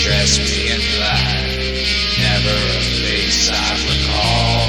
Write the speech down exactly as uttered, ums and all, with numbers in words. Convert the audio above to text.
dress me in black, never a face I recall.